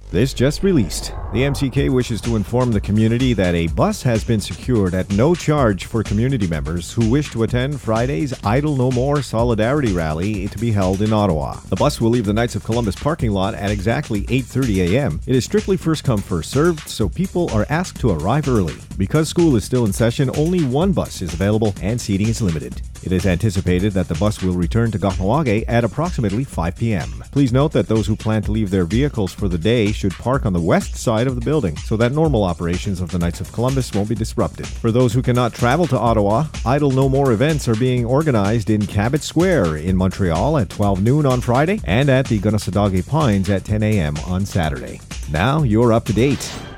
This just released. The MCK wishes to inform the community that a bus has been secured at no charge for community members who wish to attend Friday's Idle No More Solidarity Rally to be held in Ottawa. The bus will leave the Knights of Columbus parking lot at exactly 8:30 a.m. It is strictly first come, first served, so people are asked to arrive early. Because school is still in session, only one bus is available and seating is limited. It is anticipated that the bus will return to Kahnawake at approximately 5 p.m. Please note that those who plan to leave their vehicles for the day should park on the west side of the building so that normal operations of the Knights of Columbus won't be disrupted. For those who cannot travel to Ottawa, Idle No More events are being organized in Cabot Square in Montreal at 12 noon on Friday and at the Gunasadagi Pines at 10 a.m. on Saturday. Now you're up to date.